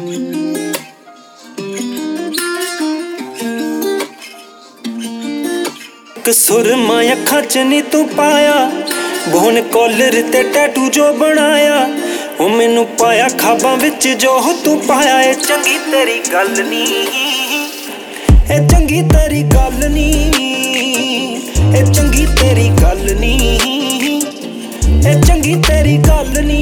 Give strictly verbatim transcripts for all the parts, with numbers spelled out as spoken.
सुरमा अखां च नी तू पाया बोन कॉलर ते टैटू जो बनाया ओ मैनू पाया खाबां विच जो तू पाया। ए चंगी तेरी गल नी, ए चंगी तेरी गल नी, ए चंगी तेरी गल नी, ए चंगी तेरी गल नी।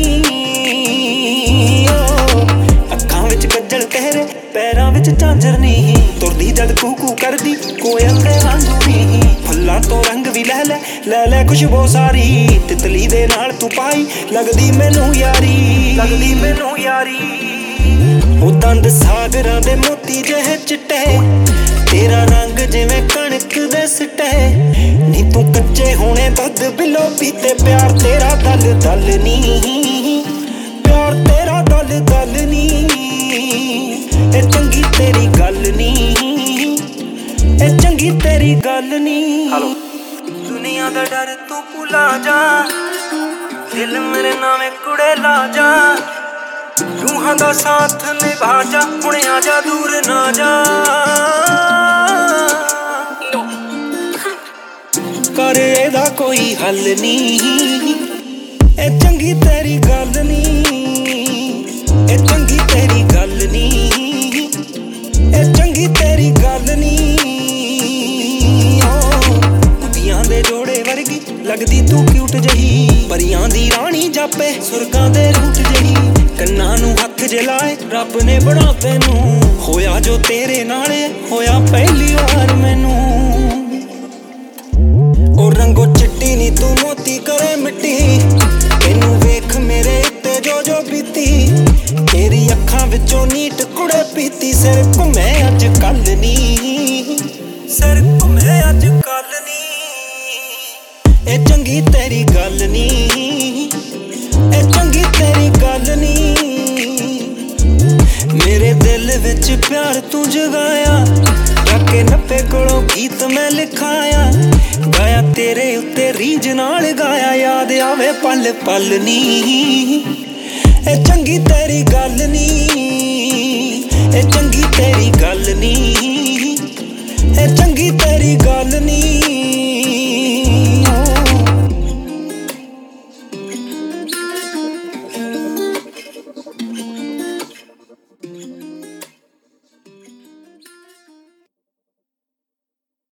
अखां विच गज्जल तेरे पैरां विच झांजर नी, तुरदी जद कू कू करदी कोयल दे वांगू नी। फुल्लां तो रंग भी लै लै लै लै खुशबू सारी, तितली दे नाल तू पाई लगदी मैनू यारी, लगदी मैनू यारी। ओ दंद सागरां दे मोती जेहे चिट्टे, तेरा रंग जिवें कणक दे सिट्टे। नी तू कच्चे होने दुध बिलो पीते, प्यार तेरा दल दल नी, प्यार तेरा दल दल नी। ए चंगी तेरी गल नी, ए चंगी तेरी गल नी। हेलो दुनिया दा डर तू भुला जा, दिल मेरे नामे कुड़े ला जा। रूहां दा साथ निभा जा, हुणे आ जा दूर ना जा। कर एदा कोई हल नी, ए चंगी तेरी गल नी, ए चंगी तेरी गल नी, ए चंगी तेरी गल नी। कुड़ियां दे जोड़े वर्गी लगदी तू क्यूट जही, परियां दी रानी जापे सुरगां दे रूट जही। कन्नां नू हत्थ जे लाए रब ने बना तैनू, होया जो तेरे नाले होया पहली वार मैनू। ओ रंगो चिट्टी नी तू मोती करे मिट्टी, तेनू वेख मेरे उत्ते जो जो बीती। तेरी अखां विचों नीट कुड़े पीती, सिर घुमे अज कल नी, सिर घुमे अज कल नी। ए चंगी तेरी गल नी, ए चंगी तेरी गल नी। मेरे दिल विच प्यार तू जगाया, जाके नब्बे कोलों गीत मैं लिखाया। गाया तेरे उत्ते रीज नाल गाया, याद आवे पल पल नी। ए चंगी तेरी गल नी, ए चंगी तेरी गल नी, ए चंगी तेरी गल नी।